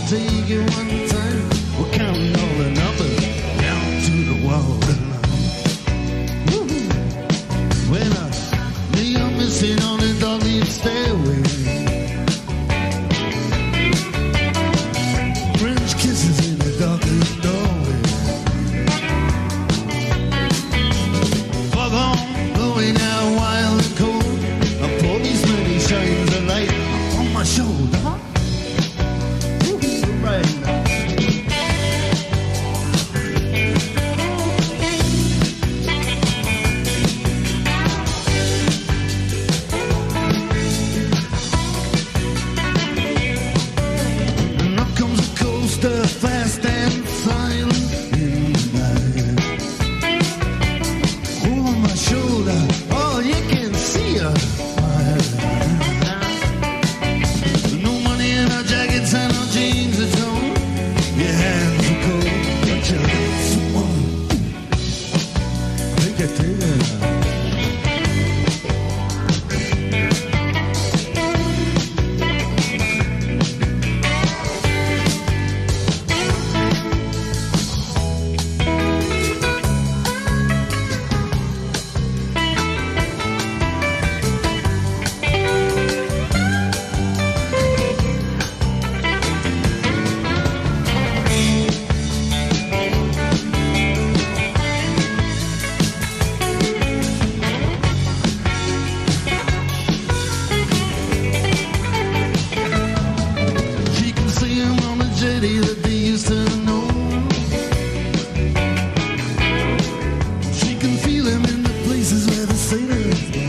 take it one time. We're counting all the numbers down to the wall. When I lay up missing on the doggy stairway, French kisses in the darkest doorway. Fog on, blowing out wild and cold. A policeman, he shines a light on my shoulder. Right now. And up comes a coaster, fast and silent in the night. Over my shoulder, oh, you can see her. No money in our jackets and our jeans at home. Your hands are cold, but your lips are warm. Take a tear. She can see him on the jetty that they used to know. She can feel him in the places where the sailors go.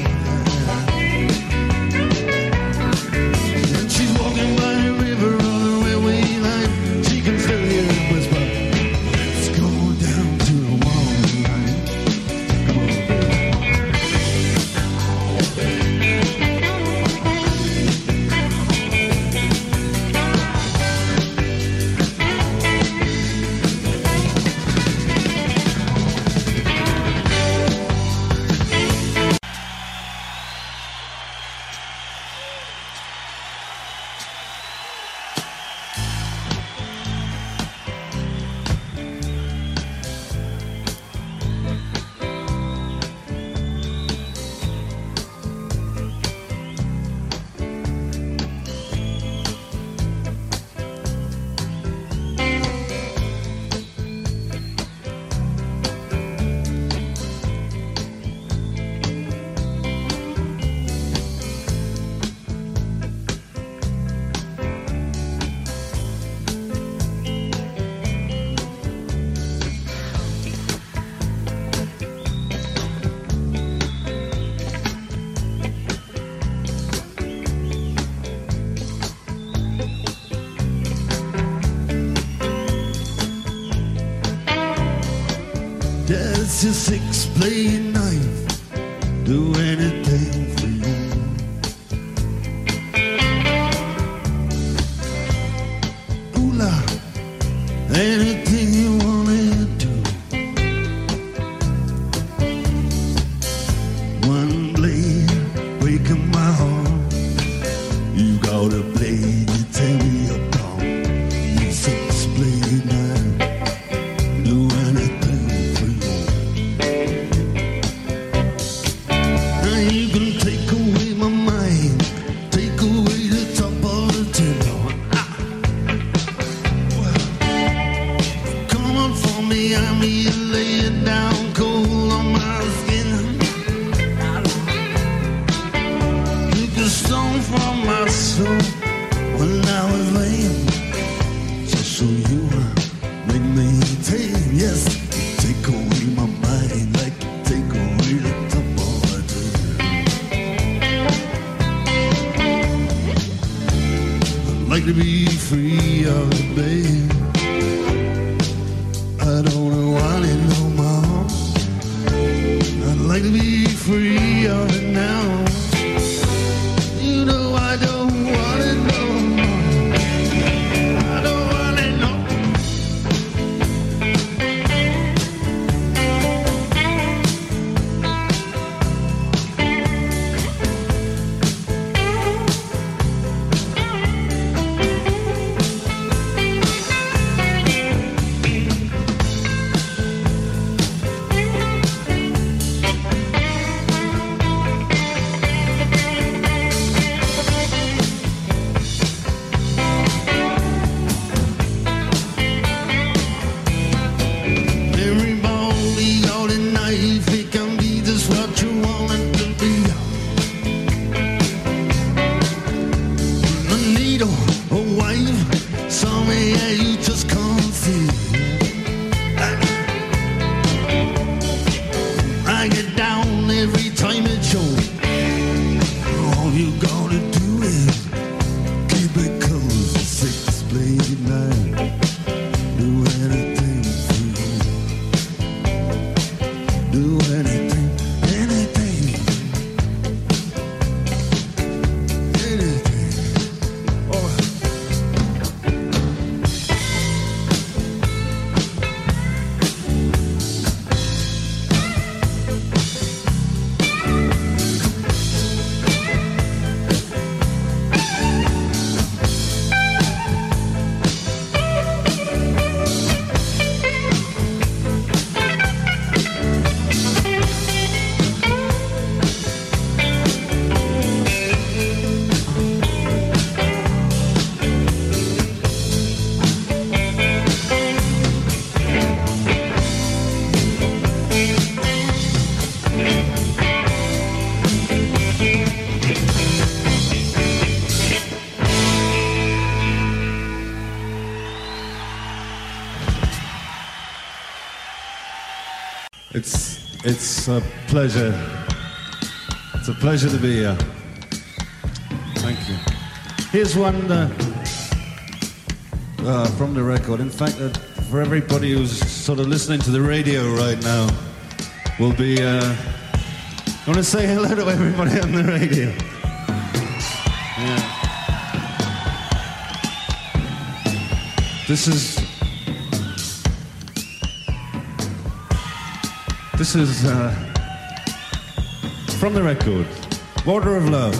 When she's walking by the river on the railway line, she can still hear him whisper, let's go down to the wall line. Come on, Does your six-blade knife do anything for you? Ooh-la, anything you wanna do. One blade breaking my heart. You got a blade to tear me apart. Your six-blade knife do anything for you. Now you can take away my mind, take away the top of the table. Come on for me, I'm here, lay it down cold on my skin. Took a stone from my soul when I was laying, just so you make me tame. Yes, take away my mind like you take away the top of the table. I'd like to be free of it, babe. I don't know what it It's a pleasure. It's a pleasure to be here. Thank you. Here's one from the record. In fact, for everybody who's sort of listening to the radio right now, we'll be... I want to say hello to everybody on the radio. Yeah. This is from the record, Water of Love.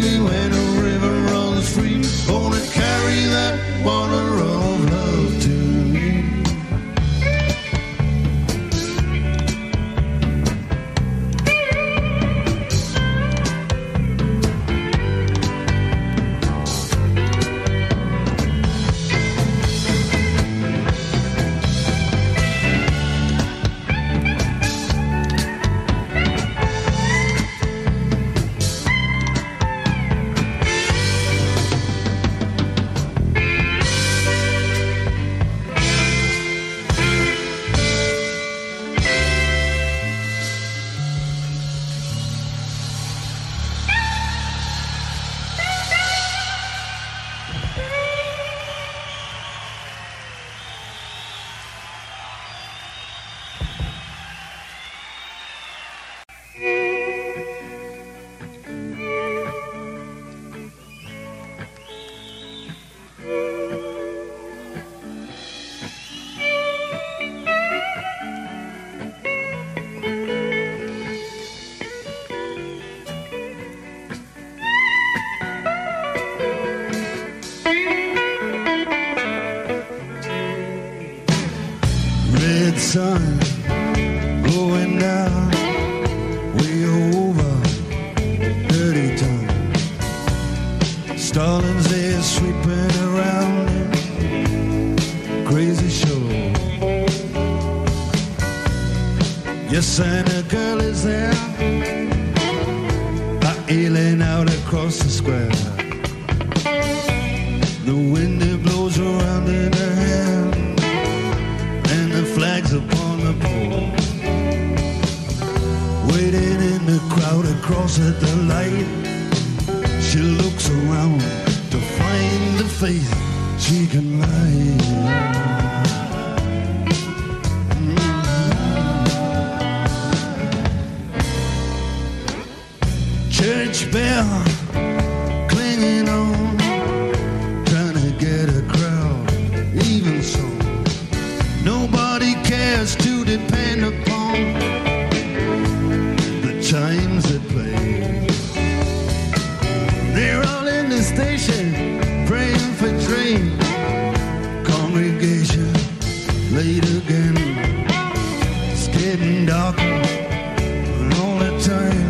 Water of love to sun going down way over dirty town. Starlings there sweeping around in crazy show. Yes, and a girl is there, ailing out across the square. The wind it blows around in her hair, and the flags upon the pole. Waiting in the crowd across at the light, she looks around to find the face she can light. Church bell clinging on, trying to get a crowd. Even so, nobody cares to depend upon the chimes that play. They're all in the station praying for train. Congregation late again. It's getting darker and all the time.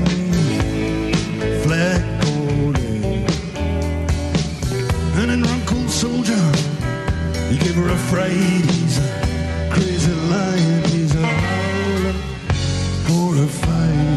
And an uncle soldier, he gave her a fright. He's a crazy lion. He's a howling for a fight.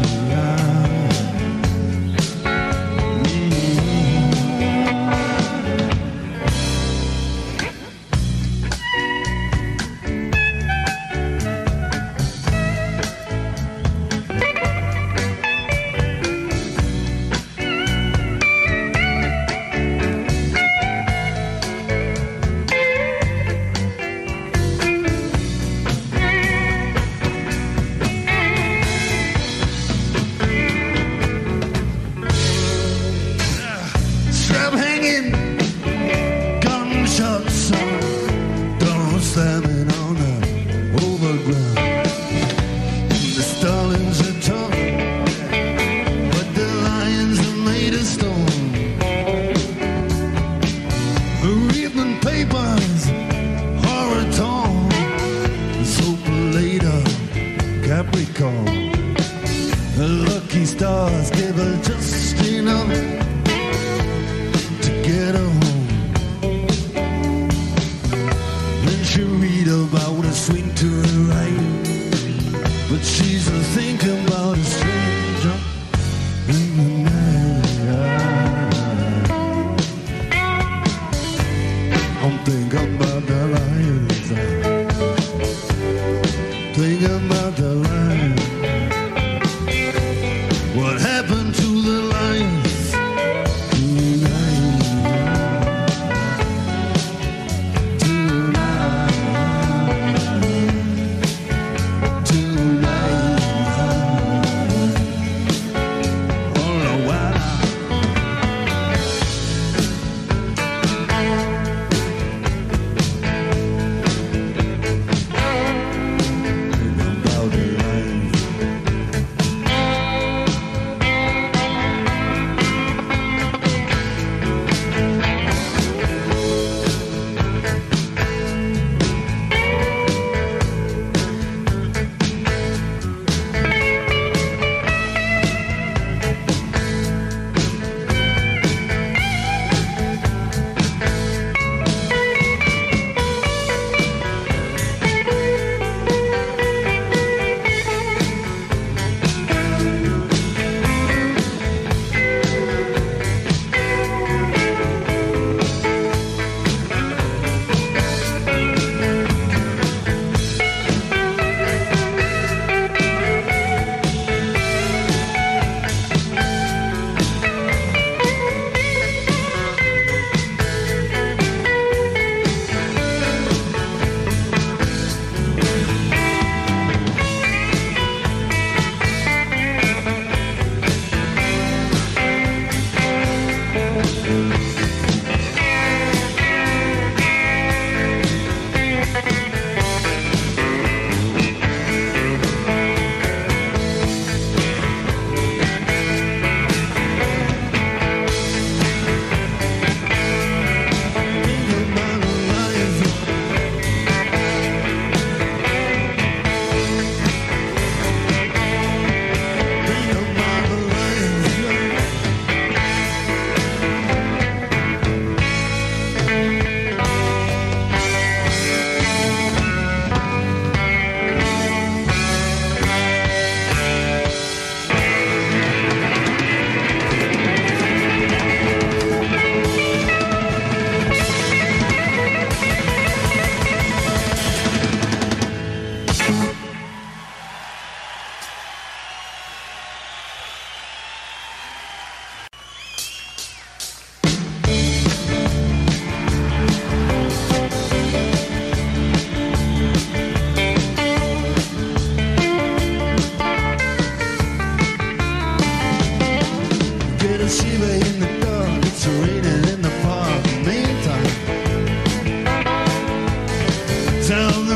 Read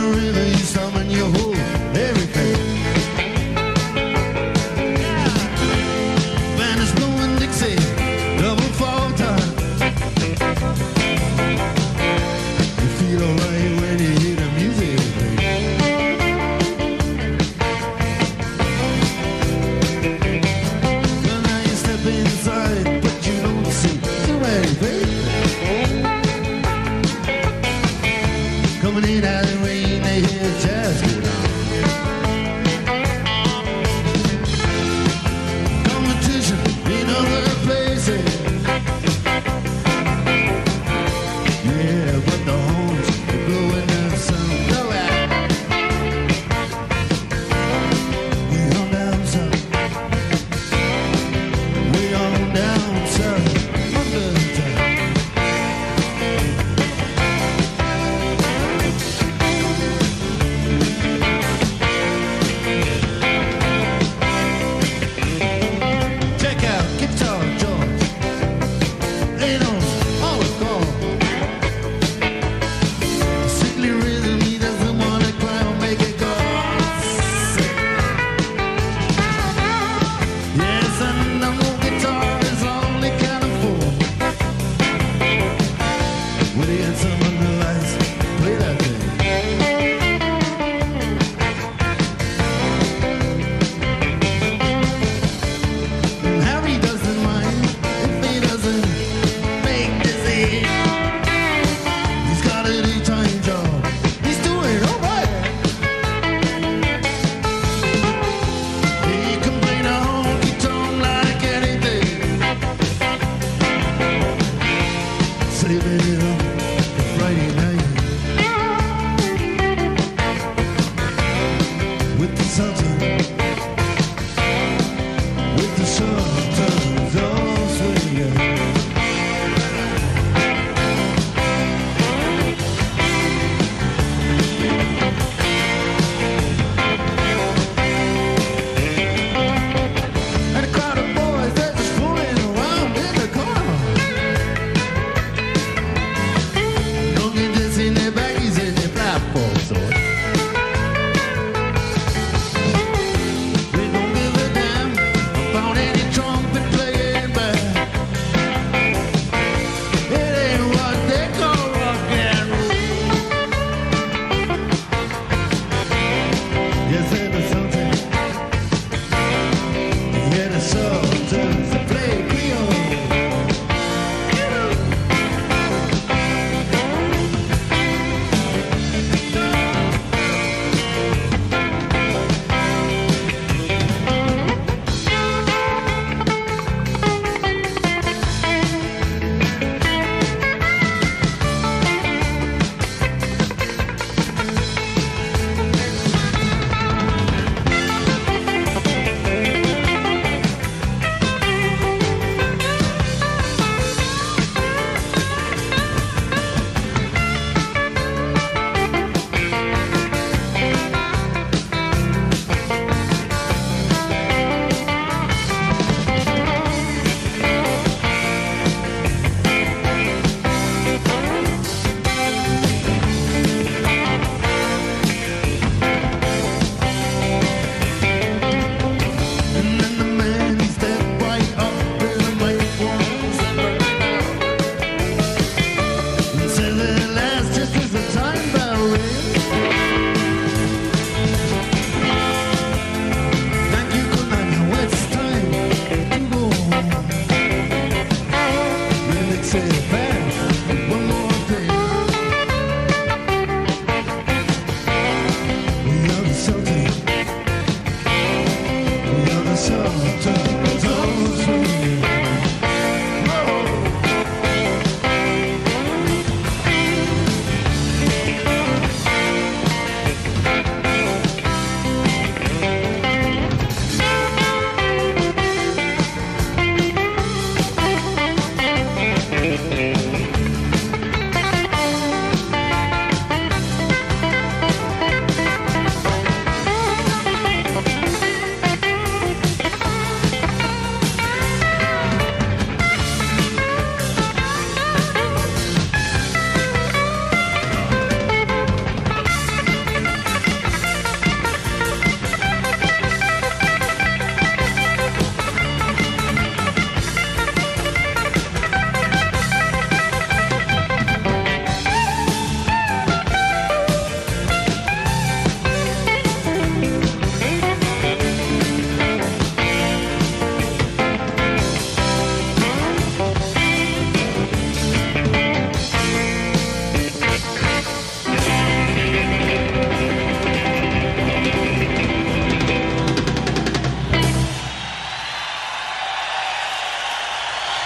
river, you summon your whole everything. Band is blowing Dixie, double fall time. You feel alright when you hear the music. Well, now you step inside, but you don't see too many people. Coming in out of the rain, they hear jazz go down. Competition in other places. Yeah, but the horns are blowing that sound. Go out. We on down south. We on down south. Under the town.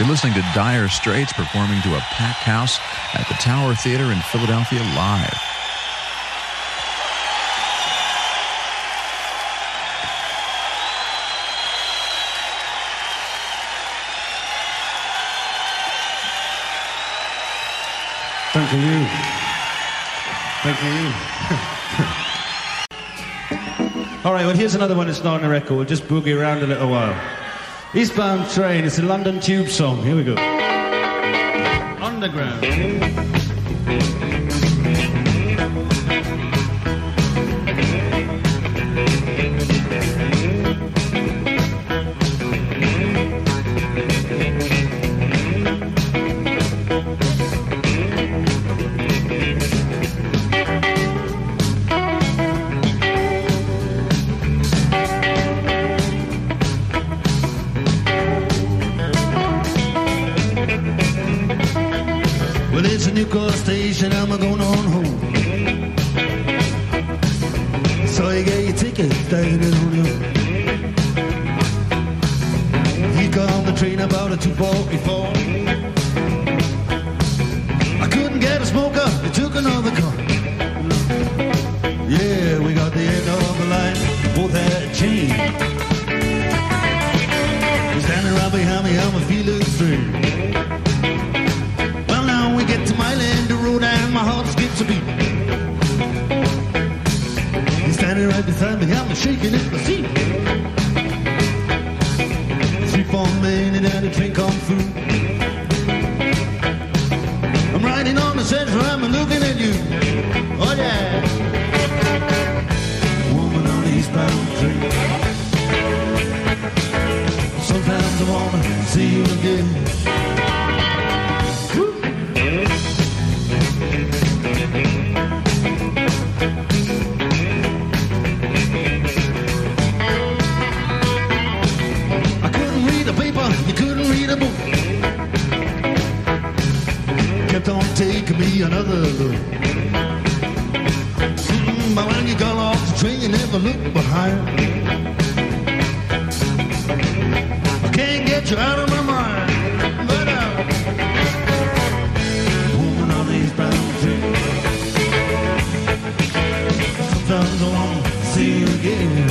You're listening to Dire Straits performing to a packed house at the Tower Theater in Philadelphia live. Thank you. Thank you. All right, well, here's another one that's not on the record. We'll just boogie around a little while. Eastbound Train, it's a London Tube song. Here we go. Underground. Newcastle station, I'm going on home. So you get your ticket, staying on your own. He called the train about a 2:44. I couldn't get a smoker, they took another car. Yeah, we got the end of the line, both had a chain. Standing right behind me, I'm feeling straight. Get to my land, the road, and my heart skips a beat. He's standing right beside me, I'm shaking in my seat. 3-4 minutes and the train come through. I'm riding on the central, I'm looking at you. Oh yeah. Woman on the eastbound train. Sometimes I wanna see you again. Taking me another look. But when you got off the train, you never look behind. I can't get you out of my mind. But woman on the eastbound train. Sometimes I want to see you again.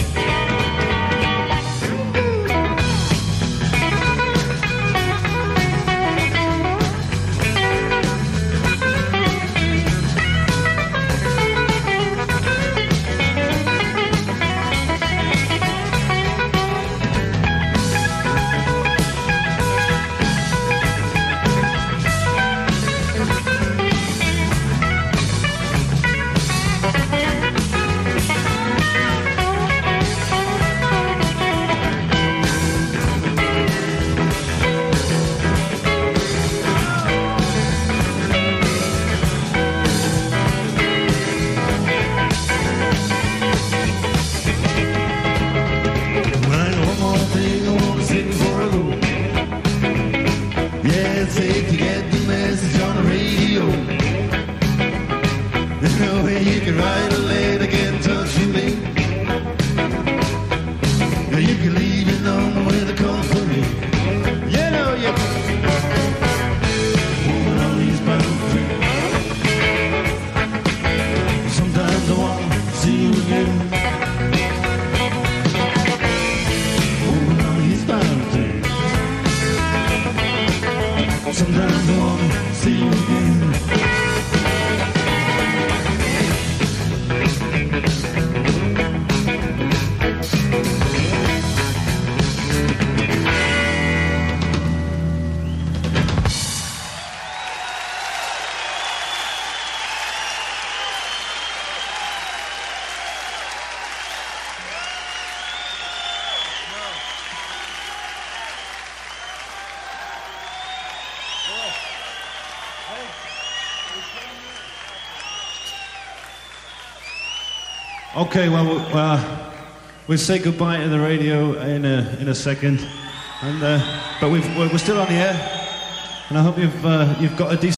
Sometimes I wanna see you again. Okay, well, we'll say goodbye to the radio in a second, and but we're still on the air, and I hope you've got a decent.